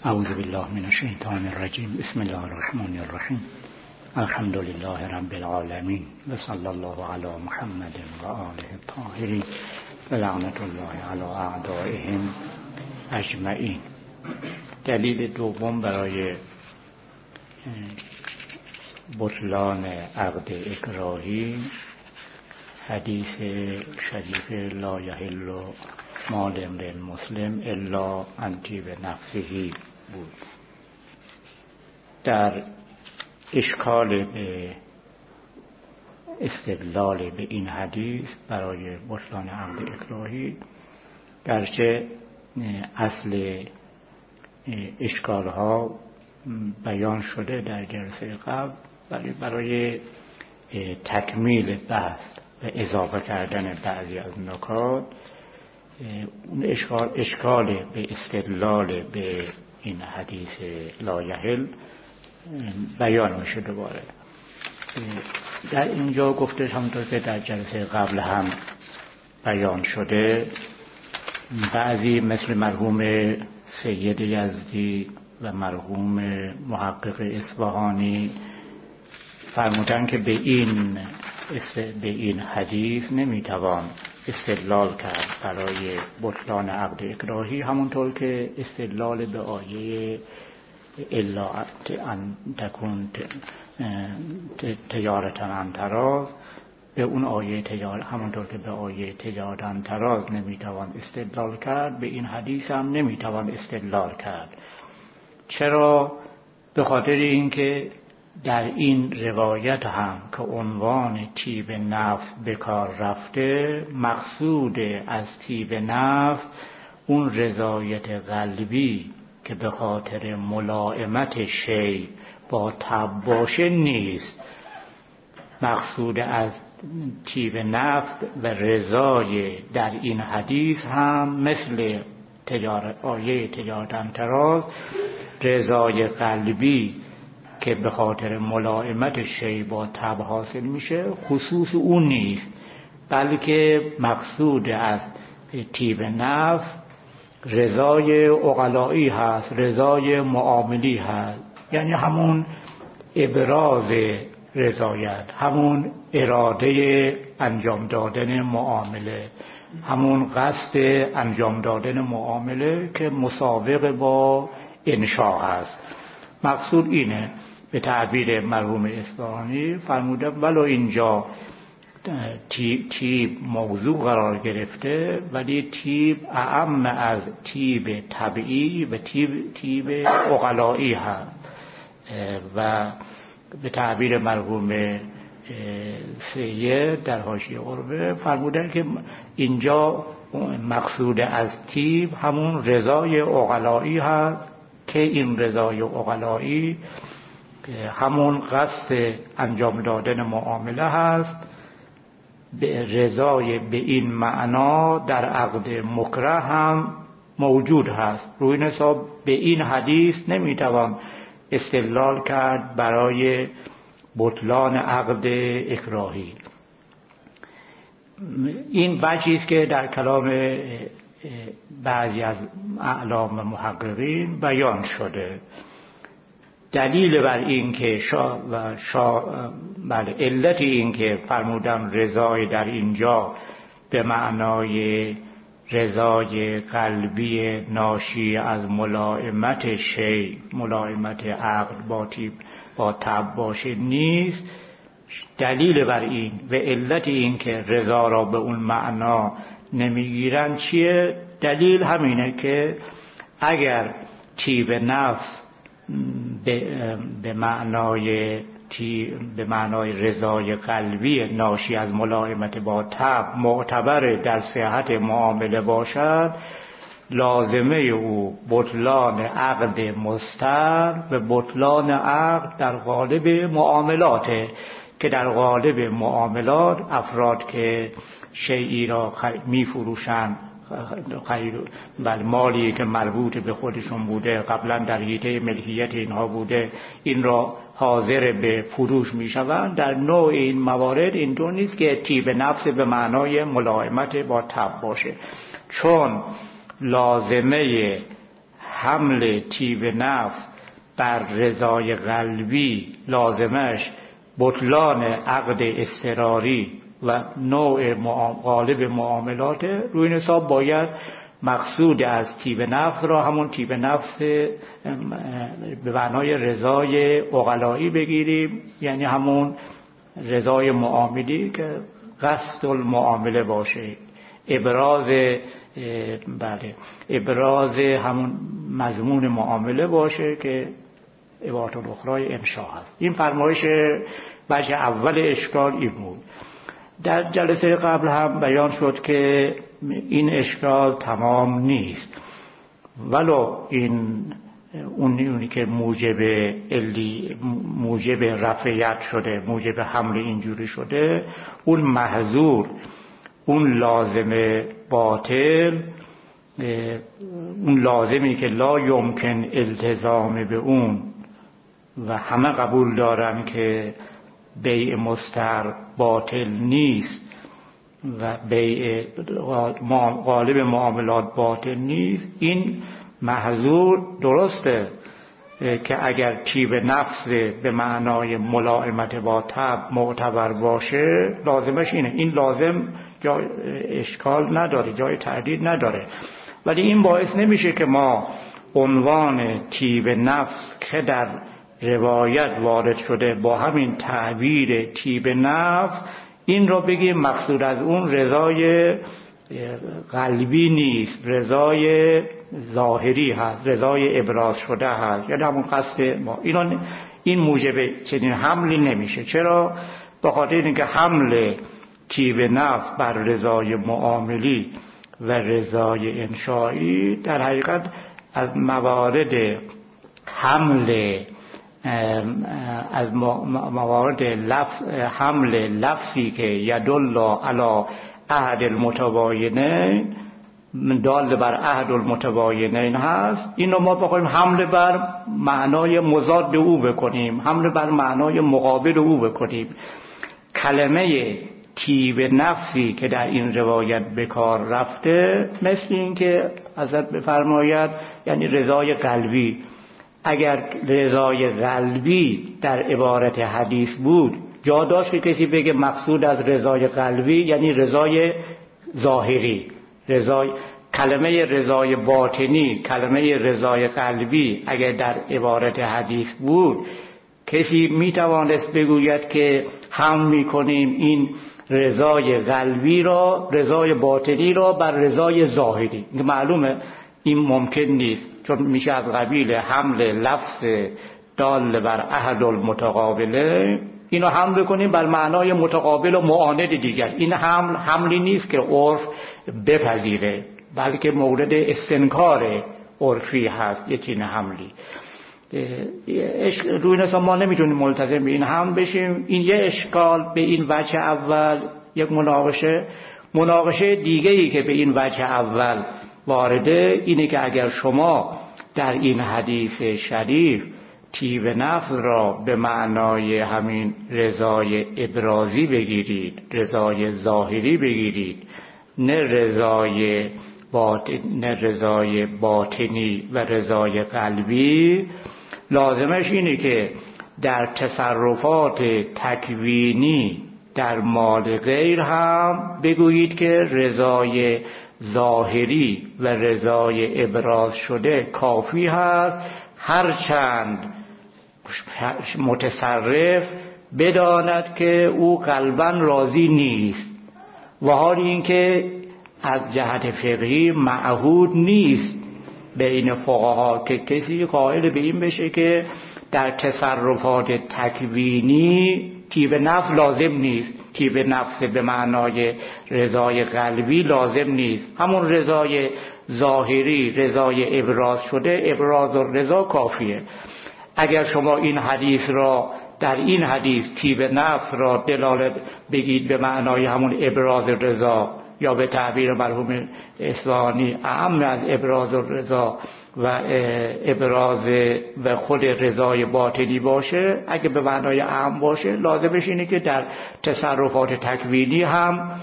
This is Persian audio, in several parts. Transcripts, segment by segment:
اعوذ بالله من الشیطان الرجیم. بسم الله الرحمن الرحیم. الحمد لله رب العالمین و صلی الله علی محمد و آله الطاهرین و لعنت الله علی اعدائهم اجمعین. دلیل دوم برای بطلان عقد اکراهی حدیث شریف لا یحل مال امرئ مسلم الا عن طیب نفسه بود. در اشکال به استدلال به این حدیث برای بطلان عقد اکراهی، گرچه اصل اشکالها بیان شده در جلسه قبل، ولی برای تکمیل بحث و اضافه کردن بعضی از نکات، اون اشکال به استدلال به این حدیث لا یحل بیان میشه دوباره. در اینجا گفته همونطور که در جلسه قبل هم بیان شده، بعضی مثل مرحوم سید یزدی و مرحوم محقق اصفهانی فرمودن که به این حدیث نمیتوان استدلال کرد برای بطلان عقد اکراهی، همونطور که استدلال به آیه الا ان تکون تجارتا عن تراض، به اون آیه تجارت، همونطور که به آیه تجارت عن تراض نمیتوان استدلال کرد، به این حدیث هم نمیتوان استدلال کرد. چرا؟ به خاطر اینکه در این روایت هم که عنوان طیب نفس به کار رفته، مقصود از طیب نفس اون رضایت قلبی که به خاطر ملائمت شی با تب باشه نیست. مقصود از طیب نفس و رضای در این حدیث هم مثل آیه تجارت عن تراض، رضای قلبی که به خاطر ملائمت شی با تب حاصل میشه، خصوص اون نیست، بلکه مقصود از طیب نفس رضای عقلایی هست، رضای معاملی هست، یعنی همون ابراز رضایت، همون اراده انجام دادن معامله، همون قصد انجام دادن معامله که مسابق با انشاء هست. مقصود اینه. به تعبیر مرحوم اصفهانی فرموده ولو اینجا طیب موضوع قرار گرفته، ولی طیب اعم از طیب طبیعی و طیب عقلایی هست. و به تعبیر مرحوم سید در حاشیه قربه فرمودن که اینجا مقصود از طیب همون رضای عقلایی هست، که این رضای عقلایی همون قصد انجام دادن معامله هست. به رضای به این معنا در عقد مکره هم موجود هست. روی این حساب به این حدیث نمیتوان استدلال کرد برای بطلان عقد اکراهی. این وجهی است که در کلام بعضی از اعلام محققین بیان شده. دلیل بر این که علت این که فرمودن رضای در اینجا به معنای رضای قلبی ناشی از ملائمت شی، ملائمت عقد با تب باشه نیست. دلیل بر این و علت این که رضا را به اون معنا نمیگیرن چیه؟ دلیل همینه که اگر طیب نفس به معنای رضای قلبی ناشی از ملائمت با تب معتبر در صحت معامله باشد، لازمه او بطلان عقد مستر و بطلان عقد در قالب معاملاته، که در قالب معاملات افراد که شیئی را میفروشند، مالی که مربوط به خودشون بوده، قبلا در حیطه ملکیت اینها بوده، این را حاضر به فروش میشوند. در نوع این موارد اینطور نیست که طیب نفس به معنای ملائمت با تب باشه، چون لازمه حمل طیب نفس بر رضای قلبی لازمش بطلان عقد اضطراری و نوع غالب معاملات، روی این حساب باید مقصود از طیب نفس را همون طیب نفس به معنای رضای عقلایی بگیریم، یعنی همون رضای معاملی که قصد المعامله باشه، ابراز همون مضمون معامله باشه که عبارت الاخرای انشاء هست. این فرمایش وجه اول اشکال این بود. در جلسه قبل هم بیان شد که این اشکال تمام نیست، ولو این اونی که موجب رفعیت شده، موجب حمل اینجوری شده، اون محظور، اون لازم باطل، اون لازمی که لا یمکن التزام به اون و همه قبول دارن که بیع مستر باطل نیست و بیع غالب معاملات باطل نیست، این محظور درسته که اگر طیب نفس به معنای ملائمت با طبع معتبر باشه لازمش اینه. این لازم جای اشکال نداره، جای تردید نداره، ولی این باعث نمیشه که ما عنوان طیب نفس که در روایت وارد شده با همین تعبیر طیب نفس این را بگیم مقصود از اون رضای قلبی نیست، رضای ظاهری هست، رضای ابراز شده هست، یعنی همون قصد ما. این موجب چنین حملی نمیشه. چرا؟ به خاطر اینکه حمل طیب نفس بر رضای معاملی و رضای انشایی در حقیقت از موارد حمل حمل لفظی که یدل علی عهد المتباینین، دال بر عهد المتباینین هست، اینو ما بخوایم حمل بر معنای مضاد او بکنیم، حمل بر معنای مقابل او بکنیم. کلمه طیب نفسی که در این روایت به کار رفته مثل این که حضرت بفرماید یعنی رضای قلبی. اگر رضای قلبی در عبارت حدیث بود جا داشت که کسی بگه مقصود از رضای قلبی یعنی رضای ظاهری، کلمه رضای باطنی، کلمه رضای قلبی اگر در عبارت حدیث بود کسی میتوانست بگوید که هم میکنیم این رضای قلبی را، رضای باطنی را بر رضای ظاهری. معلومه این ممکن نیست، چون میشه از قبیل حمل لفظ دال بر عهد المتقابله اینو حمل کنیم بر معنای متقابل و معاند دیگر. این حملی نیست که عرف بپذیره، بلکه مورد استنکار عرفی هست یک چنین حملی. روی نسا ما نمیتونیم ملتزم به این حمل بشیم. این یه اشکال به این وجه اول، یک مناقشه دیگه‌ای که به این وجه اول وارده اینه که اگر شما در این حدیث شریف طیب نفس را به معنای همین رضای ابرازی بگیرید، رضای ظاهری بگیرید، نه رضای باطنی و رضای قلبی، لازمش اینه که در تصرفات تکوینی در مال غیر هم بگویید که رضای ظاهری و رضای ابراز شده کافی هست، هرچند متصرف بداند که او قلباً راضی نیست، و حال اینکه از جهت فقهی معهود نیست بین فقها که کسی قائل به این بشه که در تصرفات تکوینی طیب نفس لازم نیست. طیب نفس به معنای رضای قلبی لازم نیست، همون رضای ظاهری، رضای ابراز شده، ابراز و رضا کافیه. اگر شما این حدیث را در این حدیث طیب نفس را دلالت بگید به معنای همون ابراز رضا، یا به تعبیر مرحوم اصفهانی اعم از ابراز رضا و ابراز و خود رضای باطنی باشه، اگه به معنای اعم باشه لازمش اینه که در تصرفات تکوینی هم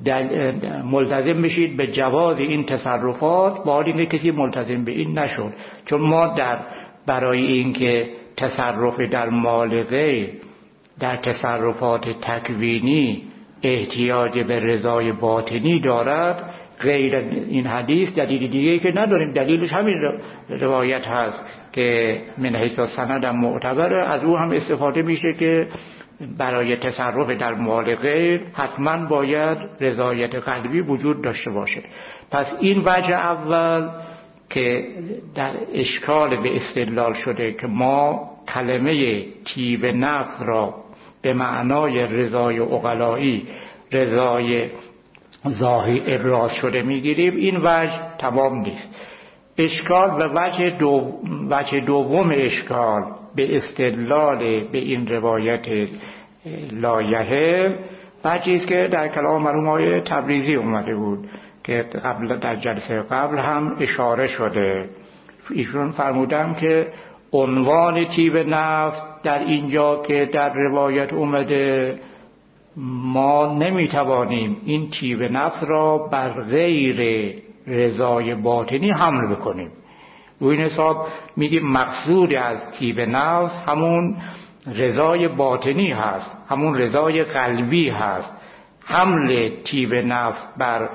ملتزم بشید به جواز این تصرفات، با اینکه کسی ملتزم به این نشد. چون ما برای اینکه تصرف در مال غیر در تصرفات تکوینی احتیاج به رضای باطنی دارد، غیر این حدیث دلیل دیگه که نداریم. دلیلش همین روایت هست که من حیث سند هم معتبره، از او هم استفاده میشه که برای تصرف در مال غیر حتما باید رضایت قلبی وجود داشته باشه. پس این وجه اول که در اشکال به استدلال شده که ما کلمه طیب نفس را به معنای رضای عقلایی، رضای ظاهری ابراز شده میگیریم، این وجه تمام نیست. اشکال و وجه دوم اشکال به استدلال به این روایت لایحه وجهی است که در کلام مرحوم تبریزی اومده بود که در جلسه قبل هم اشاره شده. ایشون فرمودن که عنوان طیب نفس در اینجا که در روایت اومده، ما نمیتوانیم این طیب نفس را بر غیر رضای باطنی حمل بکنیم. و این حساب میگیم مقصود از طیب نفس همون رضای باطنی هست، همون رضای قلبی هست. حمل طیب نفس بر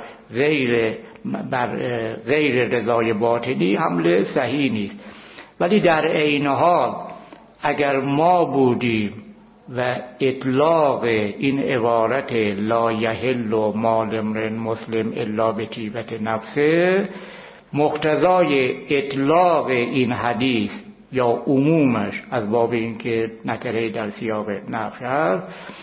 غیر رضای باطنی حمل صحیح نیست. ولی در عین حال اگر ما بودیم و اطلاق این عبارت لا یحل مال امرئ مسلم الا بطیبة نفسه، مقتضای اطلاق این حدیث یا عمومش از باب اینکه نکره در سیاق نفی هست،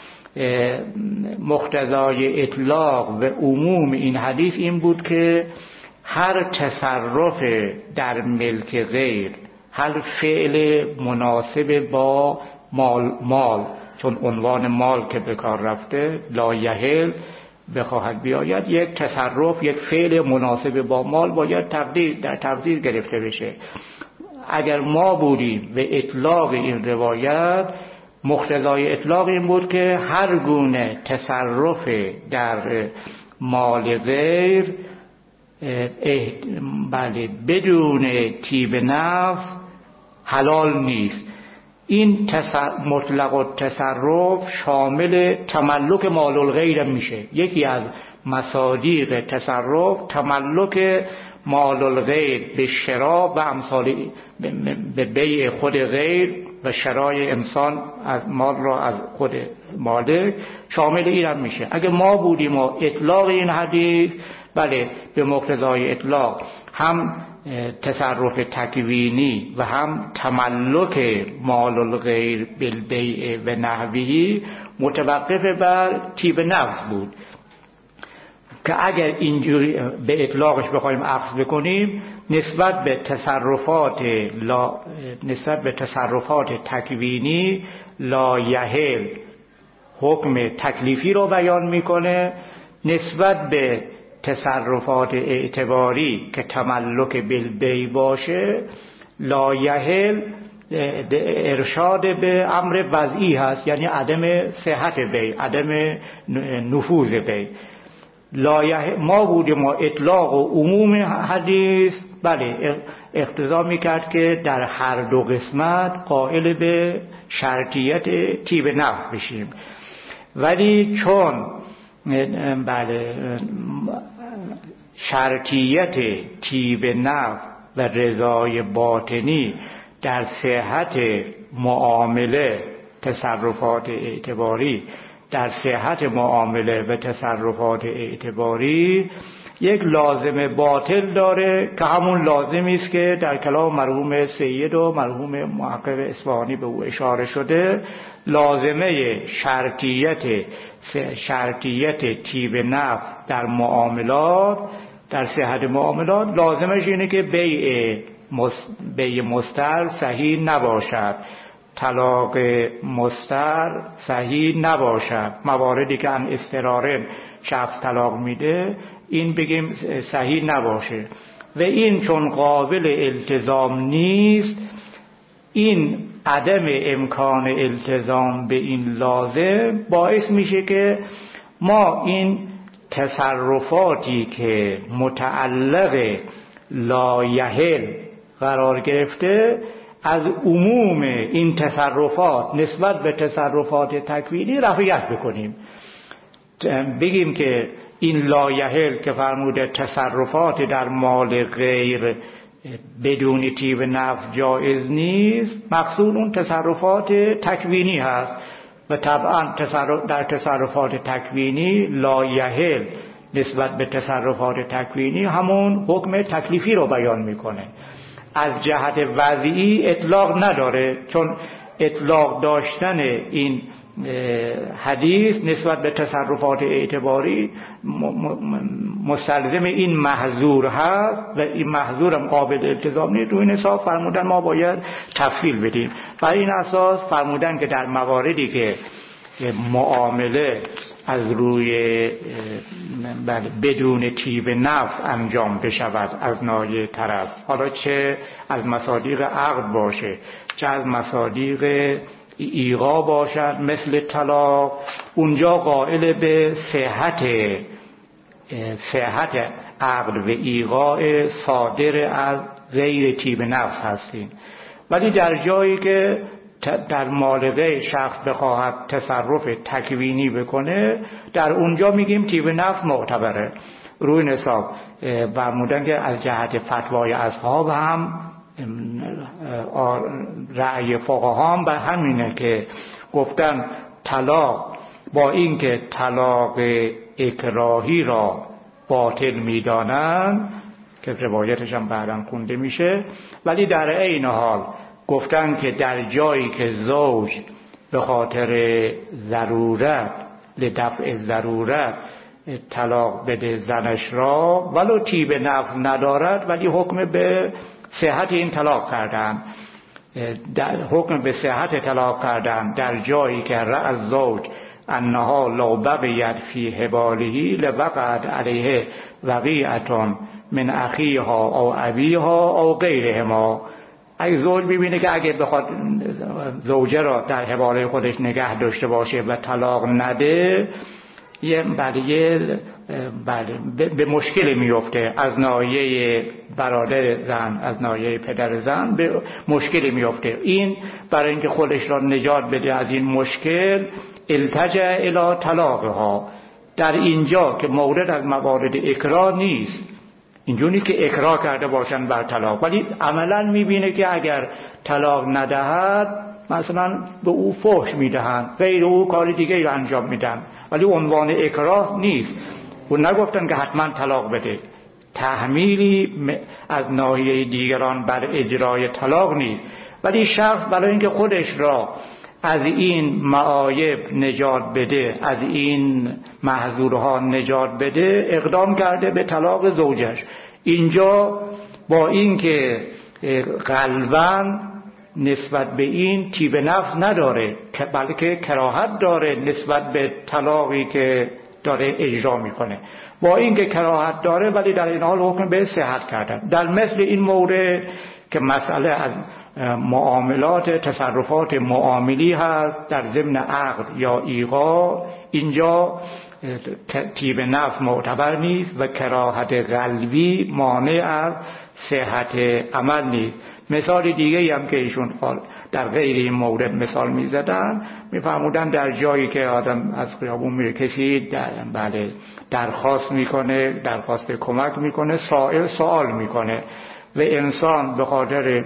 مقتضای اطلاق و عموم این حدیث این بود که هر تصرف در ملک غیر، هر فعل مناسب با مال چون عنوان مال که به کار رفته لا یحل بخواهد بیاید، یک تصرف، یک فعل مناسب با مال باید در تقدیر گرفته بشه. اگر ما بودیم و اطلاق این روایت، مقتضای اطلاق این بود که هر گونه تصرف در مال غیر بله بدون طیب نفس حلال نیست. این مطلق التصرف شامل تملک مال الغیر میشه. یکی از مصادیق تصرف تملک مال الغیر به شرا و امثال به بیع خود غیر و شرای انسان از مال را از خود مالک شامل این هم میشه. اگه ما بودیم و اطلاق این حدیث، بله به مقتضای اطلاق هم تصرف تکوینی و هم تملک مال الغیر بالبیع و نحوی متوقف بر طیب نفس بود که اگر اینجوری به اطلاقش بخوایم اخذ بکنیم، نسبت به تصرفات تکوینی لا یحل حکم تکلیفی رو بیان میکنه، نسبت به تصرفات اعتباری که تملک بالبیع باشه لا یحل ارشاد به امر وضعی هست، یعنی عدم صحت بیع، عدم نفوذ بیع. ما بودیم ما اطلاق و عموم حدیث بله اقتضا میکرد که در هر دو قسمت قائل به شرطیت طیب نفس بشیم. ولی چون بله شرطیت طیب نفس و رضای باطنی در صحت معامله تصرفات اعتباری، در صحت معامله و تصرفات اعتباری یک لازم باطل داره که همون لازمی است که در کلام مرحوم سید و مرحوم محقق اصفهانی به او اشاره شده. لازمه شرطیت طیب نفس در معاملات، در صحت معاملات، لازمش اینه که بیع مستر صحیح نباشد، طلاق مستر صحیح نباشد. مواردی که ان استراره شخص طلاق میده این بگیم صحیح نباشه و این چون قابل التزام نیست، این عدم امکان التزام به این لازم باعث میشه که ما این تصرفاتی که متعلق لایحل قرار گرفته از عموم این تصرفات نسبت به تصرفات تکوینی رفعیت بکنیم. بگیم که این لایحل که فرموده تصرفات در مال غیر بدون طیب نفس جایز نیست، مقصود اون تصرفات تکوینی هست و طبعا در تصرفات تکوینی لایحل نسبت به تصرفات تکوینی همون حکم تکلیفی رو بیان میکنه. از جهت وضعی اطلاق نداره، چون اطلاق داشتن این حدیث نسبت به تصرفات اعتباری مستلزم این محظور هست و این محظور هم قابل التزام نیست. روی این حساب فرمودن ما باید تفصیل بدیم. برای این اساس فرمودن که در مواردی که معامله از روی بدون طیب نفس انجام بشود از ناحیه طرف، حالا چه از مصادیق عقد باشه چه از مصادیق ایغا باشد مثل طلاق، اونجا قائل به صحت عقد و ایغاء صادر از غیر طیب نفس هستیم. ولی در جایی که در مال غیر شخص بخواهد تصرف تکوینی بکنه، در اونجا میگیم طیب نفس معتبره. روی این حساب فرمودن که از جهت فتوای اصحاب هم رأی فقها هم به همینه که گفتن طلاق با اینکه طلاق اکراهی را باطل میدانند که روایتش هم بعداً خونده میشه، ولی در عین حال گفتن که در جایی که زوج به خاطر ضرورت لدفع ضرورت طلاق بده زنش را ولو طیب نفس ندارد، ولی حکم به صحت این طلاق کردن، حکم به صحت طلاق کردن در جایی که رأى الزوج انها لو بقیت فی حباله لوقعت علیه وقیعة من اخیها او ابیها او غیرهما. اگه زوج ببینه که اگه بخواد زوجه را در حباله خودش نگه داشته باشه و طلاق نده، به مشکل میفته، از ناحیه برادر زن از ناحیه پدر زن به مشکل میفته. این برای اینکه خودش را نجات بده از این مشکل التجا الی طلاقها. در اینجا که مورد از موارد اکراه نیست، اینجوری که اکراه کرده باشن بر طلاق، ولی عملا میبینه که اگر طلاق ندهد مثلا به او فحش میدهند، غیر او کار دیگه رو انجام میدن، ولی عنوان اکراه نیست. و نگفتن که حتما طلاق بده، تحمیلی از ناحیه دیگران بر اجرای طلاق نیست، ولی شخص برای اینکه خودش را از این معایب نجات بده، از این محظورها نجات بده، اقدام کرده به طلاق زوجش. اینجا با اینکه قلباً نسبت به این طیب نفس نداره، بلکه کراهت داره نسبت به طلاقی که داره اجرا میکنه، با اینکه کراهت داره ولی در این حال حکم به صحت کردن. در مثل این مورد که مسئله از معاملات تصرفات معاملی هست در ضمن عقد یا ایغا، اینجا طیب نفس معتبر نیست و کراهت قلبی مانع از صحت عمل نیست. مثال دیگه هم که ایشون در غیر این مورد مثال میزدن، میفرمودن در جایی که آدم از خیابون میره، کسی درخواست میکنه، درخواست کمک میکنه، سائل سوال میکنه و انسان به خاطر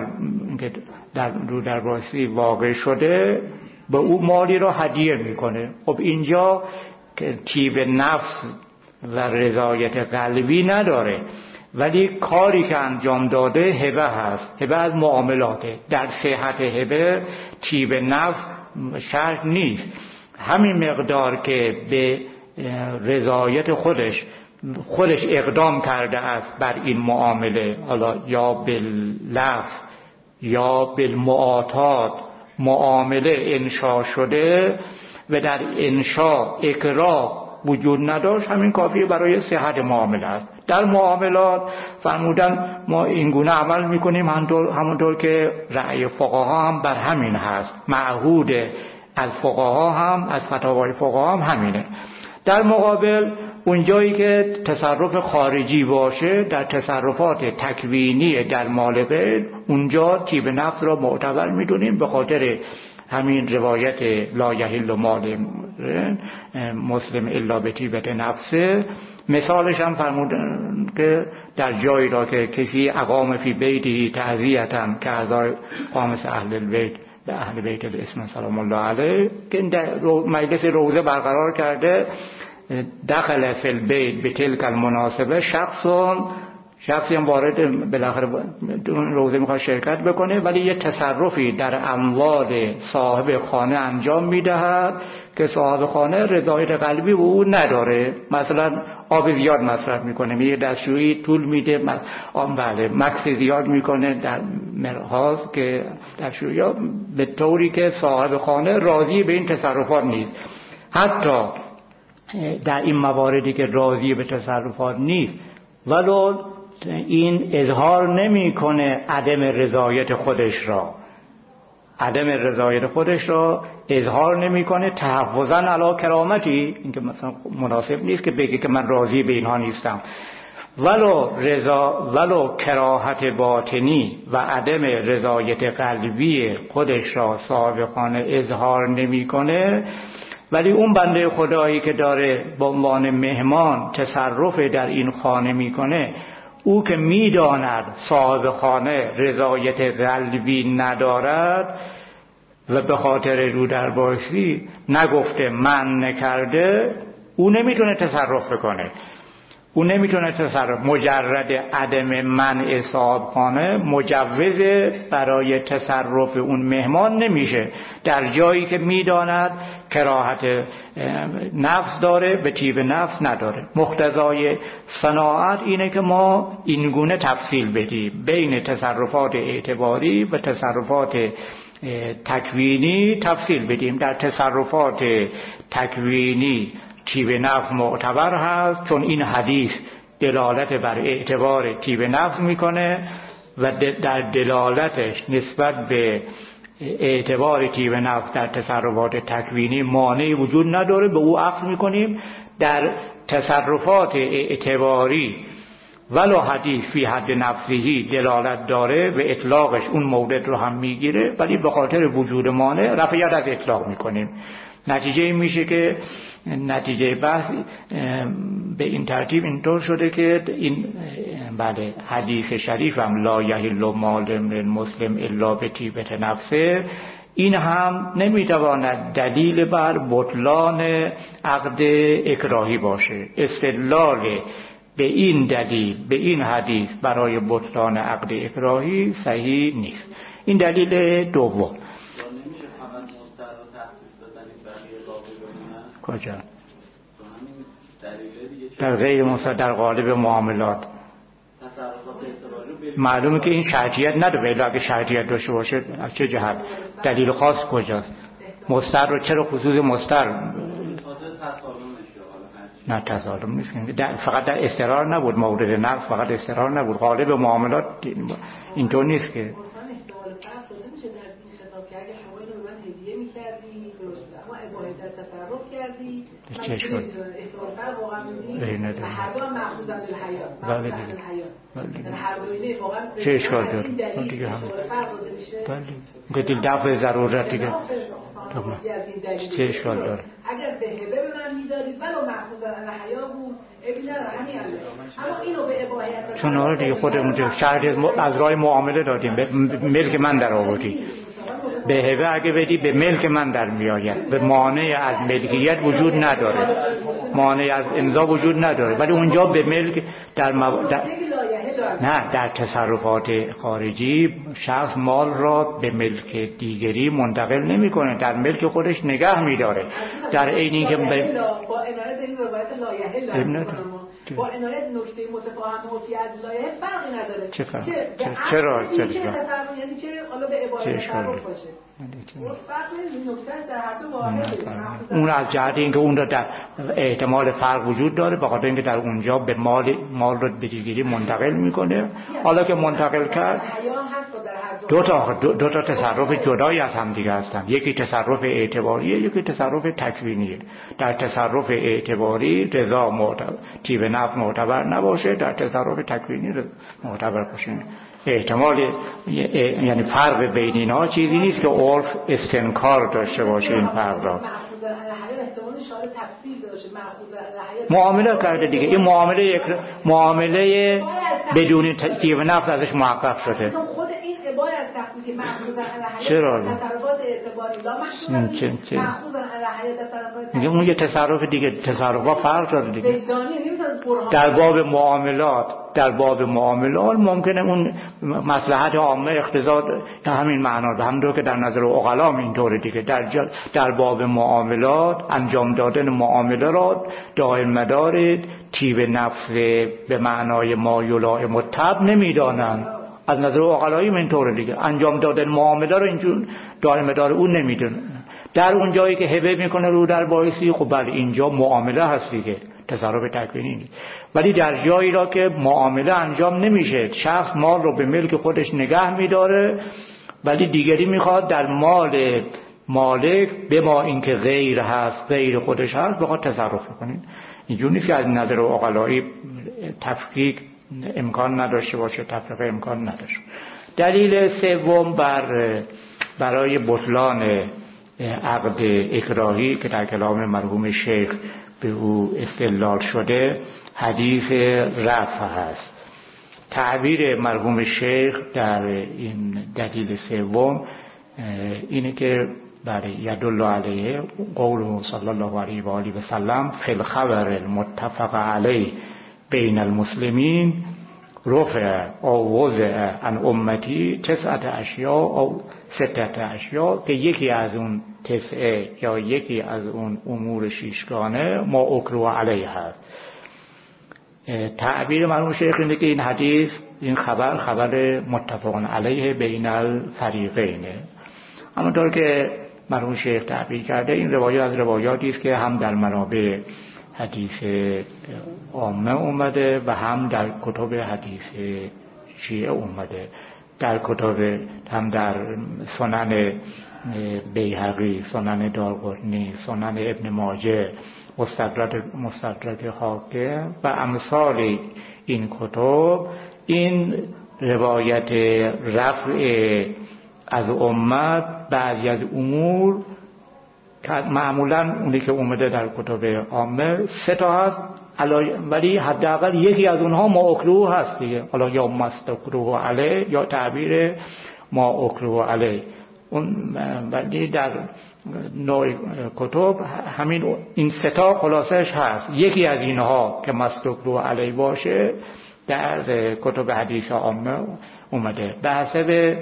رو در باسی واقع شده به او مالی را هدیه میکنه. خب اینجا که طیب نفس و رضایت قلبی نداره، ولی کاری که انجام داده هبه هست، هبه از معاملاته. در صحت هبه طیب نفس شرط نیست، همین مقدار که به رضایت خودش اقدام کرده است بر این معامله، حالا یا باللفظ یا بالمعاطات معامله انشا شده و در انشا اکراه وجود نداشت، همین کافیه برای صحت معامله است. در معاملات فرمودن ما اینگونه عمل میکنیم همونطور که رأی فقها هم بر همین هست، معهود از فقها هم از فتاوای فقها هم همینه. در مقابل اون جایی که تصرف خارجی باشه در تصرفات تکوینی در مال غیر، اونجا طیب نفس را معتبر میدونیم به خاطر همین روایت لا یحل مال مسلم الا به طیبت نفسه. مثالش هم فرمودن که در جایی را که کسی اقام فی بیتی تعزیتا که اعضای قامس اهل البیت به اهل بیت الاسم سلام الله علیه که در مجلس روزه برقرار کرده، دخل فی البیت به تلک المناسبه شخصی هم وارد بالاخره روزه میخواد شرکت بکنه، ولی یه تصرفی در اموال صاحب خانه انجام میدهد که صاحب خانه رضایت قلبی به او نداره. مثلا آب زیاد مصرف میکنه، میگه دستشویی طول میده، بله مکس زیاد میکنه در مرحاض که دستشویی، به طوری که صاحب خانه راضی به این تصرفات نیست. حتی در این مواردی که راضی به تصرفات نیست ولو این اظهار نمیکنه عدم رضایت خودش را اظهار نمیکنه تحفظاً علی کرامتی، اینکه مثلا مناسب نیست که بگه که من راضی به اینها نیستم، ولو کراهت باطنی و عدم رضایت قلبی خودش را صاحب خانه اظهار نمیکنه، ولی اون بنده خدایی که داره به عنوان مهمان تصرف در این خانه میکنه، او که میداند صاحب خانه رضایت قلبی ندارد و به خاطر رو در بایستی نگفته من نکرده، او نمیتونه تصرف بکنه. مجرد عدم منع صاحب خانه مجوز برای تصرف اون مهمان نمیشه، در جایی که میداند کراهت نفس داره به طیب نفس نداره. مقتضای صناعت اینه که ما اینگونه تفصیل بدیم بین تصرفات اعتباری و تصرفات تکوینی تفصیل بدیم. در تصرفات تکوینی طیب نفس معتبر هست، چون این حدیث دلالت بر اعتبار طیب نفس میکنه و در دلالتش نسبت به اعتبار طیب نفس در تصرفات تکوینی مانعی وجود نداره، به او عقل میکنیم. در تصرفات اعتباری ولو حدیث فی حد نفسهی دلالت داره و اطلاقش اون مورد رو هم میگیره، ولی به خاطر وجود مانع رفع ید از اطلاق میکنیم. نتیجه این میشه که نتیجه بحث به این ترتیب اینطور شده که این بله حدیث شریف هم لا یحل مال المسلم الا به طیبت نفسه، این هم نمیتواند دلیل بر بطلان عقد اکراهی باشه. استدلال به این دلیل به این حدیث برای بطلان عقد اکراهی صحیح نیست. این دلیل دوم. کجا؟ در غیر مستقر در قالب معاملات معلومه که این شرطیت نداره، اگه شرطیت داشته باشه از چه جهت؟ دلیل خاص کجاست؟ مستر رو چرا خصوص مستر؟ نه تظالم نیست، فقط در استقرار نبود، مورد نقص فقط استقرار نبود، قالب معاملات اینطور نیست که چه اشکال بله دیگه چه اشکال داره دیگه هم بله که دفع ضرورت دیگه چه اشکال داره؟ اگر به هبه به من میدارید ولو محفوظ علی حیا بود ابن همین الله، اما اینو به اباحیت چون آره دیگه خودمون شرط از راه معامله دادیم، به ملک من در آوردی، به هبه اگه بدی به ملک من در میآید، به مانع از ملکیت وجود نداره، مانع از امضا وجود نداره، ولی اونجا به ملک نه در تصرفات خارجی شخص مال را به ملک دیگری منتقل نمیکنه، در ملک خودش نگه میداره. در عین اینکه با عنایت این روایت لا یحل با عنایت نکته متفاهم و فی ادلایه فرقی نداره. چرا یعنی چه حالا به عبارت تصرف باشه. اون از جهت اینکه اون رو در احتمال فرق وجود داره، به خاطر اینکه در اونجا به مال رو به دیگری منتقل میکنه. حالا که منتقل کرد دو تا تصرف جدایی از هم دیگه هستن. یکی تصرف اعتباریه، یکی تصرف تکوینیه. در تصرف اعتباری رضا طیب نفس معتبر نباشه، در تصرف تکوینی معتبر باشه. احتمال یعنی فرق بین اینها چیزی نیست که عرف استنکار داشته باشه این فرق را. معامله کرده دیگه. این معامله بدون طیب نفس ازش محقق شده. چرا؟ میگه اون یه تصرف دیگه، تصرفا فرق داره دیگه. در باب معاملات ممکنه اون مصلحت عامه اقتضا همین معنا به همونطور که در نظر عقلا اینطوره دیگه. در باب معاملات انجام دادن معامله را دائم مدار طیب نفس به معنای ما یلائم الطبع نمیدانند. از نظر عقلایی اینطوره دیگه. انجام دادن معامله رو اینجور دائم مدار اون نمیدونن. در اون جایی که هبه میکنه رو در بایسی، خب بله اینجا معامله هست دیگه، تصرف تکوینی نیست. ولی در جایی را که معامله انجام نمیشه، شخص مال رو به ملک خودش نگه میداره ولی دیگری میخواد در مال مالک به ما اینکه غیر هست، غیر خودش هست، بخواد تصرف کنه. اینجور نیست که از نظر عقلایی تفکیک امکان نداشته باشه، تفریق امکان نداشته. دلیل سوم برای بطلان عقد اکراهی که در کلام مرحوم شیخ به او استدلال شده حدیث رفع هست. تعبیر مرحوم شیخ در این دلیل سوم اینه که برای یدل علیه قول صلی الله علیه و آله و سلم فی الخبر المتفق علیه بین المسلمین رفع او وضع عن امتی 9 اشیاء او 6 اشیاء، که یکی از اون 9 یا یکی از اون امور 6گانه ما اکروه علیه هست. تعبیر مرحوم شیخ اینه که این حدیث، این خبر متفق علیه بین الفریقینه. همونطور که مرحوم شیخ تعبیر کرده، این روایات از روایاتی است که هم در منابع حدیث عامه اومده و هم در کتب حدیث شیعه اومده. در کتب هم در سنن بیهقی، سنن دارقطنی، سنن ابن ماجه، مستدرک حاکم و امثال این کتب، این روایت رفع از امت بعضی از امور که معمولا اونی که اومده در کتب عامه 3 هست، ولی حداقل یکی از اونها ما اکروه هست دیگه. حالا یا مستکروه علیه یا تعبیر ما اکروه علیه. اون ولی در نوع کتب همین این 3 خلاصش هست. یکی از اینها که مستکروه علیه باشه در کتب حدیث عامه اومده. به حسب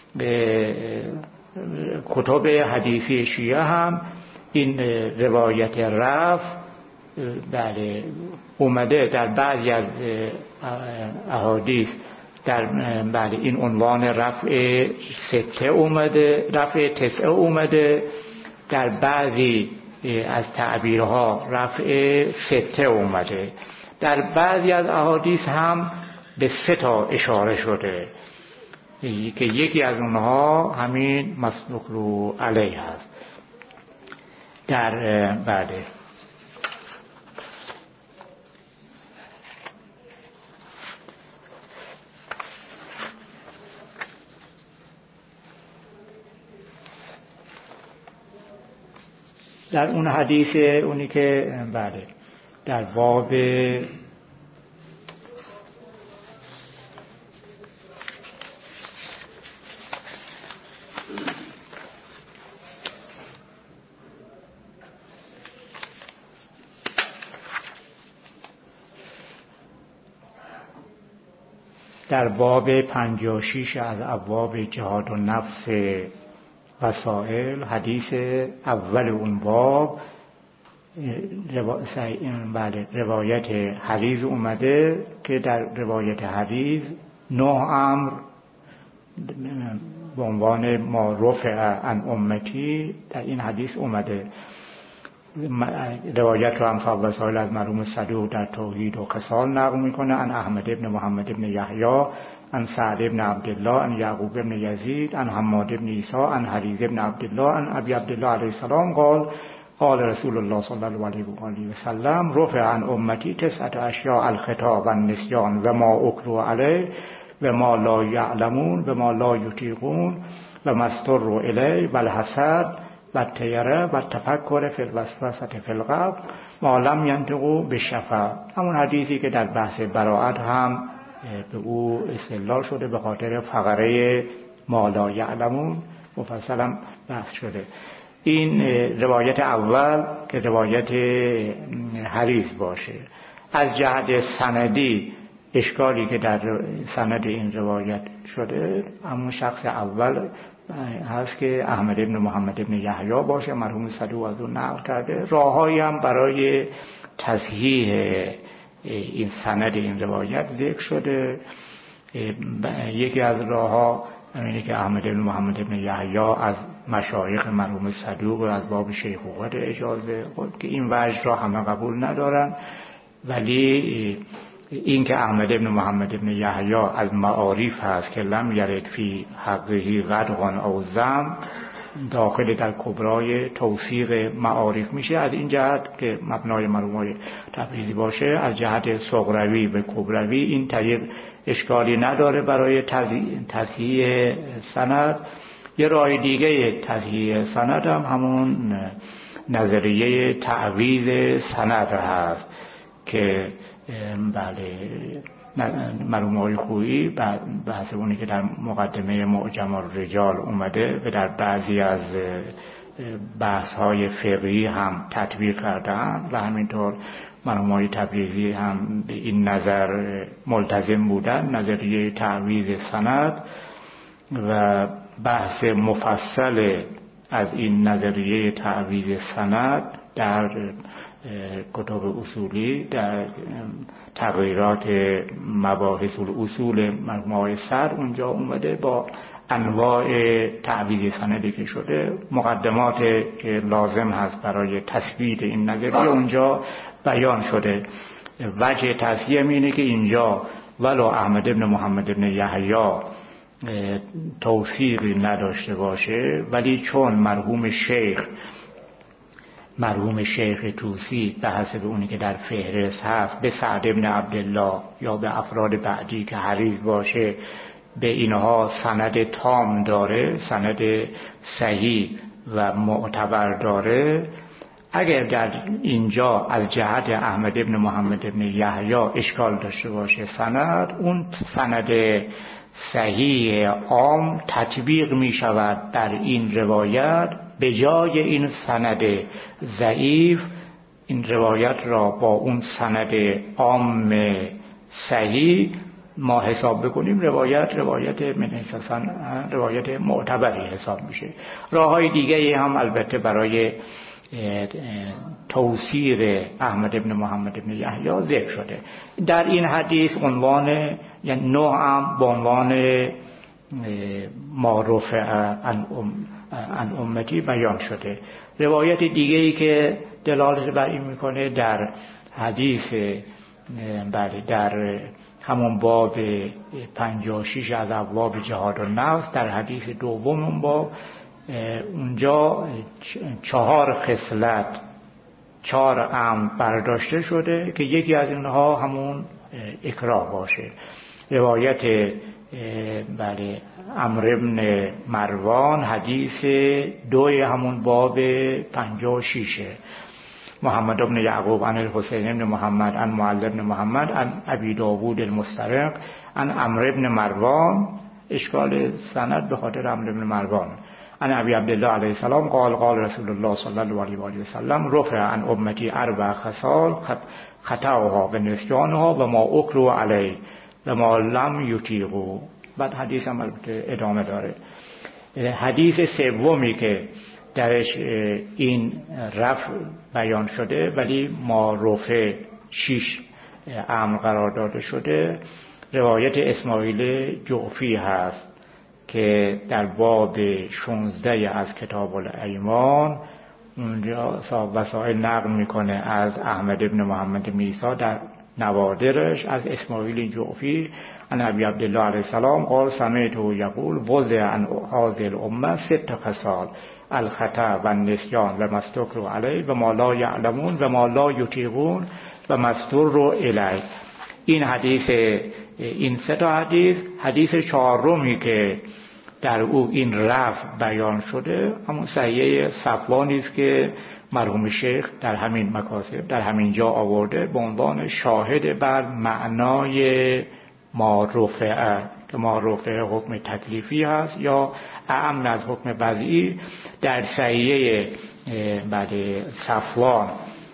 کتب حدیثی شیعه هم این روایت رفع بله اومده در بعضی از احادیث، در بله این عنوان رفع 6 اومده، رفع 9 اومده، در بعضی از تعبیرها رفع 6 اومده، در بعضی از احادیث هم به 3 اشاره شده که یکی از اونها همین مسلوک رو علیه هست. در بعده در اون حدیث اونی که بله در باب در باب 56 از ابواب جهاد و نفس وسائل، حدیث اول اون باب روایت حریز اومده که در روایت حریز 9 امر به عنوان ما رفع عن امتی در این حدیث اومده. روایت رو هم صاحب وسائل از مرحوم صدوق در توحید و خصال نقل میکنه. عن احمد ابن محمد ابن یحیی عن سعد ابن عبدالله عن یعقوب ابن یزید عن حماد ابن عیسی عن حریز ابن عبدالله عن ابی عبدالله علیه السلام قال رسول الله صلی الله علیه و آله و سلم رفع عن امتی 9 اشیاء الخطا و النسیان و ما اکرهوا علیه و ما لا یعلمون و ما لا یطیقون و ما اضطروا الیه و الحسد و الطیره و التفکر فی الوسوسه فی القلب ما لم ینطقوا بالشفاعه. همون حدیثی که در بحث براءت هم به او استدلال شده به خاطر فقره ما لا یعلمون مفصلا بحث شده. این روایت اول که روایت حریز باشه. از جهت سندی اشکالی که در سند این روایت شده همون شخص اول هست که احمد ابن محمد ابن یحیی باشه، مرحوم صدوق از اون نقل کرده. راههایی هم برای تصحیح این سند این روایت ذکر شده. یکی از راهها اینه که احمد ابن محمد ابن یحیی از مشایخ مرحوم صدوق از باب شیخوخت اجازه که این وجه را همه قبول ندارن، ولی این که احمد ابن محمد ابن یحیی از معارف هست که لم یرد فی حقه غدغان او ذم داخل در کبرای توثیق معارف میشه. از این جهت که مبنای مرحوم تبریزی باشه، از جهت صغروی به کبروی این طریق اشکالی نداره برای تصحیح سند. یه راه دیگه تصحیح سند هم همون نظریه تعویض سند هست که بله مرحوم آقای خویی بحث اونی که در مقدمه معجم الرجال اومده و در بعضی از بحث‌های فقهی هم تطبیق کردن و همینطور مرحوم آقای تبریزی هم به این نظر ملتزم بودن، نظریه تعویض سند، و بحث مفصل از این نظریه تعویض سند در کتب اصولی در تغییرات مباحث الاصول مرحوم آقای سر اونجا اومده با انواع تعویض سندی که شده، مقدمات که لازم هست برای تثبیت این نظریه اونجا بیان شده. وجه تصحیح اینه که اینجا ولو احمد ابن محمد ابن یحیی توثیقی نداشته باشه، ولی چون مرحوم شیخ طوسی به حسب اونی که در فهرست هست به سعد ابن عبدالله یا به افراد بعدی که حریز باشه به اینها سند تام داره، سند صحیح و معتبر داره، اگر در اینجا از جهت احمد ابن محمد ابن یحیی اشکال داشته باشه سند، اون سند صحیح عام تطبیق می شود در این روایت به جای این سند ضعیف. این روایت را با اون سند عام صحیح ما حساب بکنیم، روایت من اساساً روایت معتبری حساب میشه. راههای دیگه هم البته برای توثیق احمد ابن محمد ابن یحیی ذکر شده. در این حدیث عنوان یعنی نوعم به عنوان ما رفع عن امتی بیان شده. روایت دیگه‌ای که دلالت بر این میکنه در حدیث در همون باب 56 از ابواب جهاد و نفس، در حدیث دوم اون باب، اونجا 4 خصلت 4 امر برداشته شده که یکی از اینها همون اکراه باشه. روایت عمرو بن مروان حدیث 2 همون باب 56 محمد بن یعقوب عن الحسین بن محمد عن معل بن محمد عن ابی داوود المسترق عن عمرو بن مروان. اشکال سند به خاطر عمرو بن مروان. عن ابی عبدالله علیه السلام قال رسول الله صلی الله علیه و آله و سلم رفع عن امتی 4 خصال خطاها و نسیانها و ما اکرهوا علیه و ما لم یطیقوا. بعد حدیث هم ادامه داره. حدیث سومی که درش این رفع بیان شده ولی ما رفع 6 امر قرار داده شده. روایت اسماعیل جعفی هست که در باب 16 از کتاب الایمان اونجا وسائل نقل میکنه از احمد ابن محمد میسا در نوادرش از اسماعیل جعفی عن ابی عبدالله علیه السلام قال سمعته یقول وضع عن هذه الامه 6 خصال الخطا و النسیان و ما استکرهوا علیه و ما لا یعلمون و ما لا یطیقون و ما اضطروا الیه. این حدیث، این 3 تا حدیث چهارمی که در او این رفع بیان شده همون صحیح صفوانی است که مرحوم شیخ در همین مکاسب در همین جا آورده به عنوان شاهد بر معنای ما رفع، که ما رفع حکم تکلیفی هست یا اعم از حکم وضعی. در صحیح صفوان،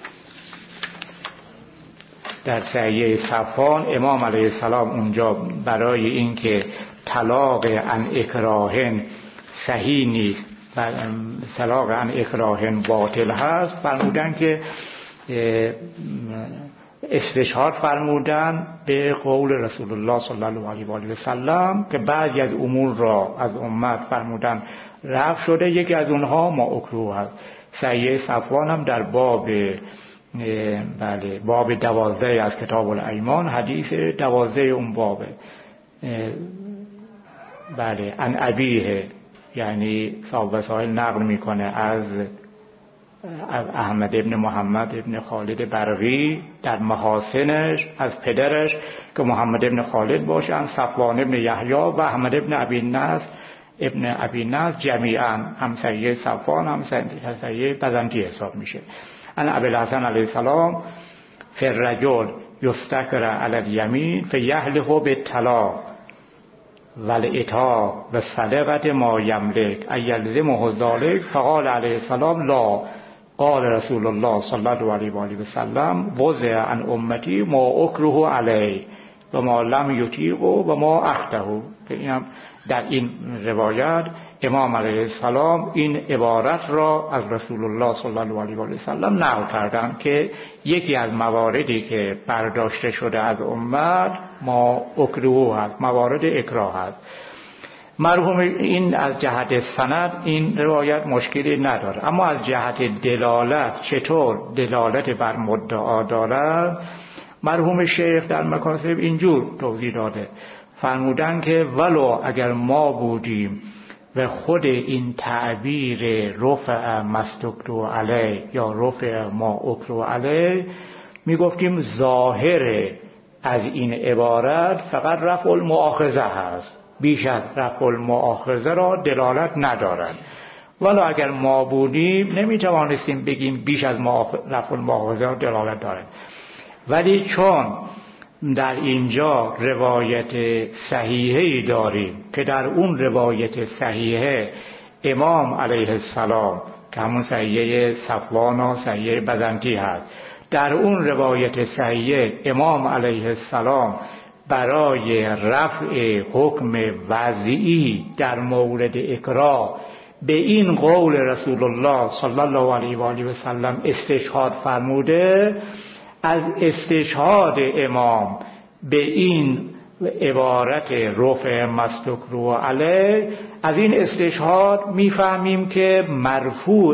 در صحیح صفوان امام علیه السلام اونجا برای اینکه طلاق عن اکراهن صحیح نیست و طلاق عن اکراهن باطل هست فرمودن که استشهاد فرمودن به قول رسول الله صلی الله علیه و آله و سلم که بعضی از امور را از امت فرمودن رفع شده، یکی از اونها ما اکروه هست. صحیح صفوان هم در باب 12 از کتاب الایمان حدیث 12 اون بابه. عن ابیه، یعنی صاحب وسائل نقل میکنه از احمد ابن محمد ابن خالد برقی در محاسنش از پدرش که محمد ابن خالد باشن، صفوان ابن یحیی و احمد ابن ابی نصر جمیعا هم صحیح صفوان هم صحیح بزنجی حساب میشه. ان ابی الحسن علیه السلام فی الرجل یستکر علی الیمین فیحلف بالطلاق والعتاق و صدقه ما یملک ایلزمه ذلک فقال علیه السلام لا. قال رسول الله صلی الله علیه و آله و سلم وضع عن امتی ما اکره علیه و ما لم یطیقه و ما اخطأه. که اینم در این روایت امام علیه السلام این عبارت را از رسول الله صلی الله علیه و آله و سلم نقل کردند که یکی از مواردی که برداشته شده از امت ما اکره هست، موارد اکراه هست. مرحوم این از جهت سند این روایت مشکلی نداره، اما از جهت دلالت چطور دلالت بر مدعا دارد مرحوم شیخ در مکاسب اینجور توضیح داده. فرمودن که ولو اگر ما بودیم و خود این تعبیر رفع مستکرو علیه یا رفع ما اکرو علیه میگفتیم ظاهر از این عبارت فقط رفع المؤاخذه هست، بیش از رفع المؤاخذه را دلالت ندارد. ولو اگر ما بودیم نمیتوانستیم بگیم بیش از رفع المؤاخذه را دلالت دارد. ولی چون در اینجا روایت صحیحی داریم که در اون روایت صحیحه امام علیه السلام که همون صحیحه صفوان و صحیحه بزنطی هست، در اون روایت صحیحه امام علیه السلام برای رفع حکم وضعی در مورد اکراه به این قول رسول الله صلی الله علیه و آله و سلم استشهاد فرموده. از استشهاد امام به این عبارت رفع مستکرو علیه، از این استشهاد میفهمیم که مرفوع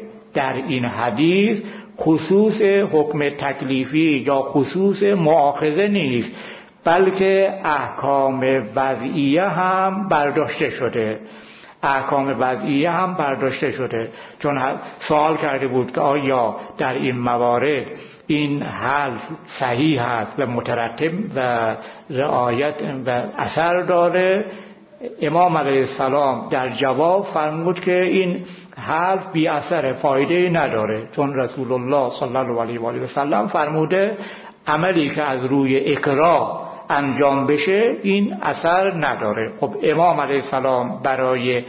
در این حدیث خصوص حکم تکلیفی یا خصوص مؤاخذه نیست، بلکه احکام وضعیه هم برداشته شده. احکام وضعیه هم برداشته شده، چون سوال کرده بود که آیا در این موارد این حلف صحیح هست و مترتب و رعایت و اثر داره. امام علیه السلام در جواب فرمود که این حلف بی اثر، فایده نداره، چون رسول الله صلی الله علیه و آله و سلم فرموده عملی که از روی اکراه انجام بشه این اثر نداره. خب امام علیه السلام برای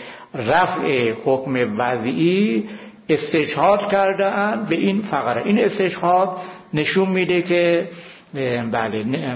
رفع حکم وضعی استشهاد کردن به این فقره. این استشهاد نشون میده که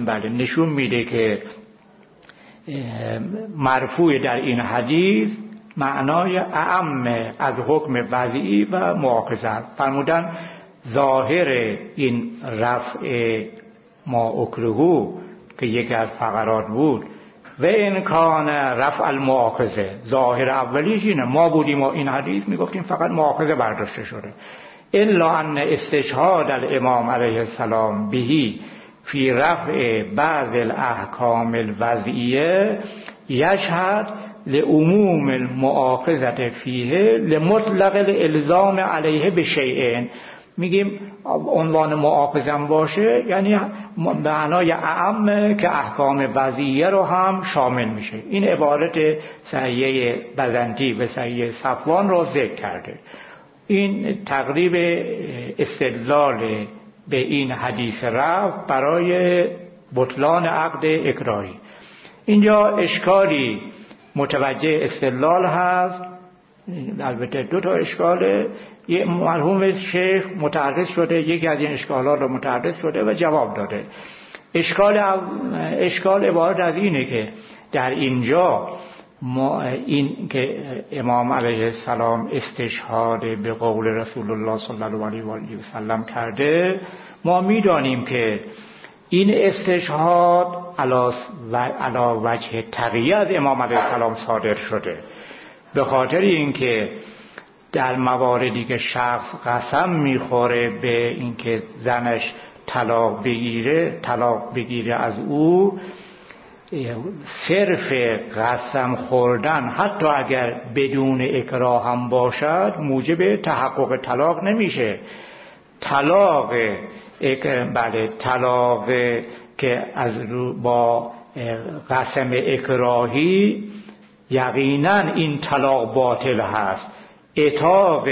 نشون میده که مرفوع در این حدیث معنای اعم از حکم وضعی و مؤاخذه. فرمودن ظاهر این رفع ما اکرهو که یکی از فقرات بود و این کان رفع المؤاخذه، ظاهر اولیش اینه، ما بودیم و این حدیث میگفتیم فقط مؤاخذه برداشته شده. الا ان استشهاد الامام علیه السلام بهی فی رفع بعض الاحکام الوضعیه یشهد لعموم المؤاخذه فیه لمطلق الالزام علیه بشیئین. میگیم عنوان مؤاخذه باشه یعنی معنای اعم که احکام وضعیه رو هم شامل میشه. این عبارت صحیحه بزنطی و صحیحه صفوان رو ذکر کرده. این تقریب استدلال به این حدیث رفع برای بطلان عقد اکراهی. اینجا اشکالی متوجه استدلال هست، البته دو تا اشکاله. یه مرحوم شیخ متعرض شده، یکی از این اشکالات رو متعرض شده و جواب داده. اشکال عبارت از اینه که در اینجا این که امام علیه السلام استشهاد به قول رسول الله صلی الله علیه و سلم کرده، ما میدانیم که این استشهاد علی وجه تقیه از امام علیه السلام صادر شده، به خاطر اینکه در مواردی که شخص قسم میخوره به اینکه زنش طلاق بگیره از او، صرف قسم خوردن حتی اگر بدون اکراه هم باشد موجب تحقق طلاق نمیشه. طلاق که از با قسم اکراهی یقینا این طلاق باطل هست. اتاق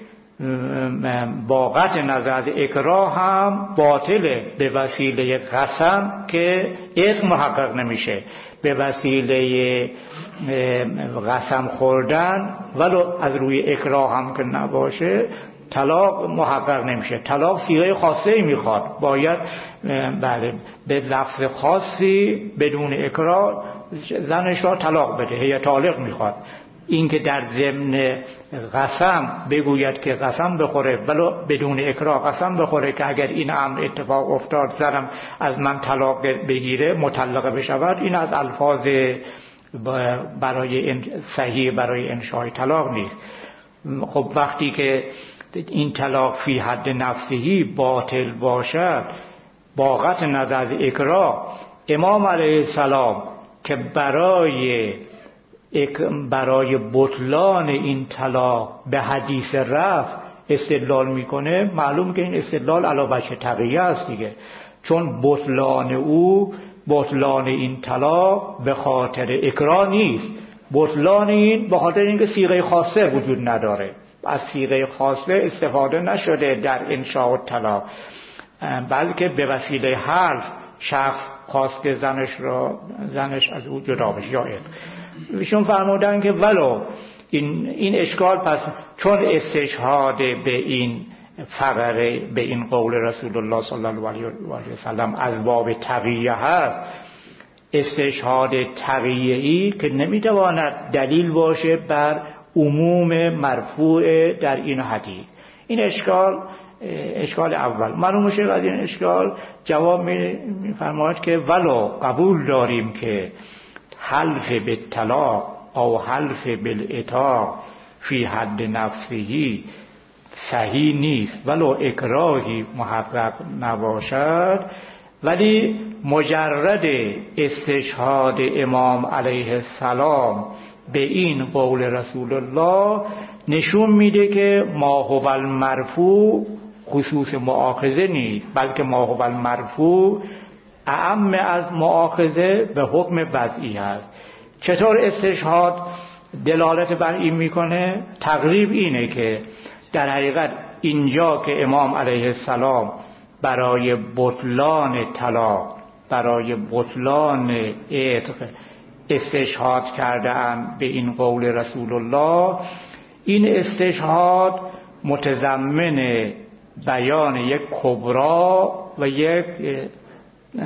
با قطع نظر از اکراه هم باطله به وسیله قسم که عتق محقق نمیشه. به وسیله قسم خوردن ولو از روی اکراه هم که نباشه طلاق محقق نمیشه. طلاق صیغه خاصه میخواد، باید به لفظ خاصی بدون اکراه زنش را طلاق بده، هی طالق میخواد. این که در ضمن قسم بگوید که قسم بخوره ولو بدون اکراه قسم بخوره که اگر این امر اتفاق افتاد زنم از من طلاق بگیره مطلقه بشود، این از الفاظ برای صحیح برای انشای طلاق نیست. خب وقتی که این طلاق فی حد نفسهی باطل باشد با قطع نظر از اکراه، امام علیه السلام که برای بطلان این طلاق به حدیث رفع استدلال میکنه، معلوم که این استدلال علی وجه تقیه است دیگه، چون بطلان این طلاق به خاطر اکراه نیست، بطلان این به خاطر اینکه صیغه خاصه وجود نداره، از صیغه خاصه استفاده نشده در انشاء طلاق، بلکه به وسیله حرف شخص خواست که زنش از او جدا بشه یا ایشون فرمودن که ولو این اشکال، پس چون استشهاد به این فقره به این قول رسول الله صلی الله علیه و سلم از باب تقیه هست، استشهاد تقیه‌ای که نمیتواند دلیل باشه بر عموم مرفوع در این حدیث. این اشکال اول. مرحوم شیخ از این اشکال جواب می‌فرماید که ولو قبول داریم که حلف بالطلاق او حلف بالعتاق فی حد نفسهی صحیح نیست ولو اکراهی محقق نباشد، ولی مجرد استشهاد امام علیه السلام به این قول رسول الله نشون میده که ما هو المرفوع خصوص مؤاخذه نیست، بلکه ما هو المرفوع اعم از مؤاخذه به حکم وضعی هست. چطور استشهاد دلالت بر این میکنه؟ تقریب اینه که در حقیقت اینجا که امام علیه السلام برای بطلان طلاق، برای بطلان عتق استشهاد کرده‌اند به این قول رسول الله، این استشهاد متضمن بیان یک کبرا و یک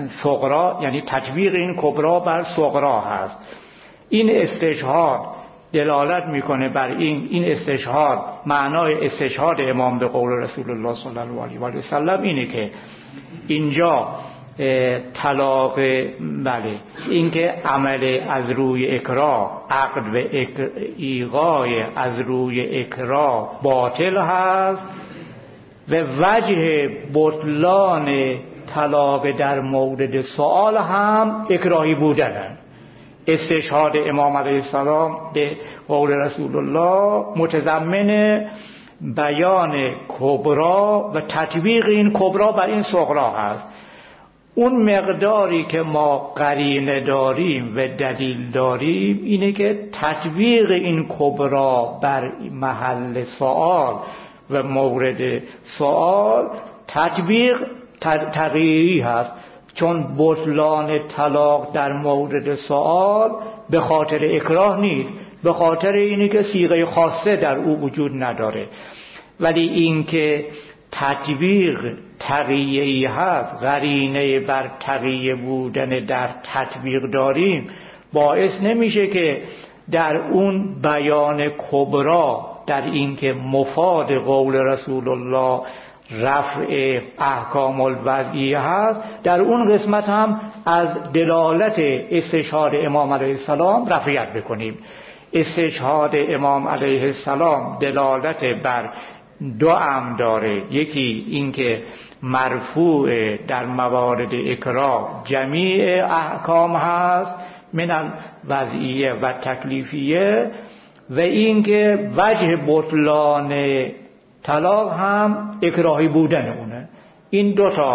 صغرا، یعنی تطبیق این کبرا بر صغرا هست. این استشهاد دلالت میکنه بر این استشهاد، معنای استشهاد امام به قول رسول الله صلی الله علیه و سلم اینه که اینجا طلاق، بله، اینکه عمل از روی اکراه، عقد به ایغای از روی اکراه باطل هست و وجه بطلان طلاق در مورد سؤال هم اکراهی بودن. استشهاد امام علیه السلام به قول رسول الله متضمن بیان کبرا و تطبیق این کبرا بر این صغرا هست. اون مقداری که ما قرینه داریم و دلیل داریم اینه که تطبیق این کبرا بر محل سؤال و مورد سؤال تطبیق تغییری هست، چون بطلان طلاق در مورد سؤال به خاطر اکراه نیست، به خاطر اینه که صیغه خاصه در او وجود نداره. ولی اینکه تطبیق تقییه‌ای هست، قرینه بر تقییه بودن در تطبیق داریم، باعث نمیشه که در اون بیان کبرا، در اینکه مفاد قول رسول الله رفع احکام الوضعیه هست، در اون قسمت هم از دلالت استشهاد امام علیه السلام رفعیت بکنیم. استشهاد امام علیه السلام دلالت بر دو امر داره. یکی اینکه مرفوع در موارد اکراه جمیع احکام هست من الوضعیه و تکلیفیه، و اینکه وجه بطلان طلاق هم اکراهی بودن اونه. این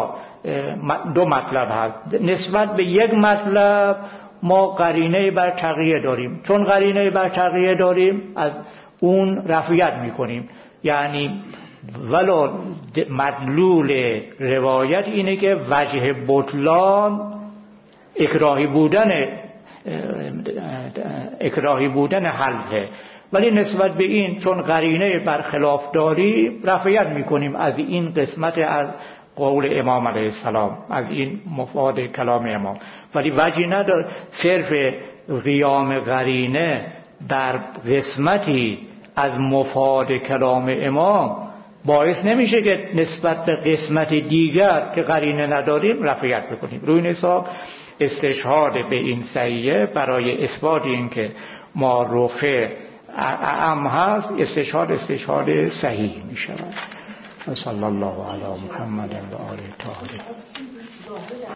دو مطلب هست. نسبت به یک مطلب ما قرینه بر تقییه داریم، چون قرینه بر تقییه داریم از اون رفعیت میکنیم. یعنی ولو مدلول روایت اینه که وجه بطلان اکراهی بودن حلفه، ولی نسبت به این چون قرینه برخلاف داریم رفعیت میکنیم از این قسمت از قول امام علیه السلام، از این مفاد کلام امام. ولی وجهی نداره صرف قیام قرینه در قسمتی از مفاد کلام امام باعث نمیشه که نسبت به قسمت دیگر که قرینه نداریم رفعیت بکنیم. روی این حساب استشهاد به این صحیحه برای اثبات این که ما رفع اعم هست، استشهاد صحیح می شود. صلی الله علی محمد و آله طاهرین.